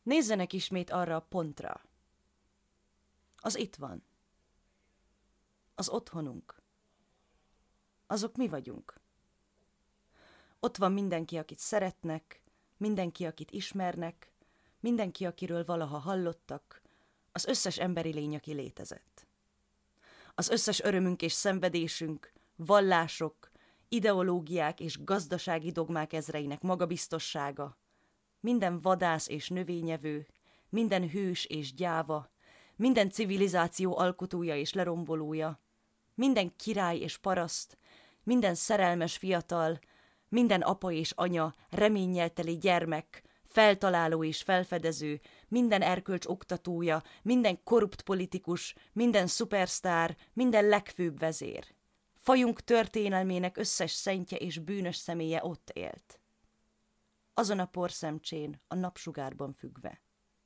Nézzenek ismét arra a pontra. Az itt van. Az otthonunk. Azok mi vagyunk. Ott van mindenki, akit szeretnek, mindenki, akit ismernek, mindenki, akiről valaha hallottak, az összes emberi lény, aki létezett. Az összes örömünk és szenvedésünk, vallások, ideológiák és gazdasági dogmák ezreinek magabiztossága, minden vadász és növényevő, minden hős és gyáva, minden civilizáció alkotója és lerombolója, minden király és paraszt, minden szerelmes fiatal, minden apa és anya, reménnyel teli gyermek, feltaláló és felfedező, minden erkölcs oktatója, minden korrupt politikus, minden szupersztár, minden legfőbb vezér. Fajunk történelmének összes szentje és bűnös személye ott élt. Azon a porszemcsén, a napsugárban függve.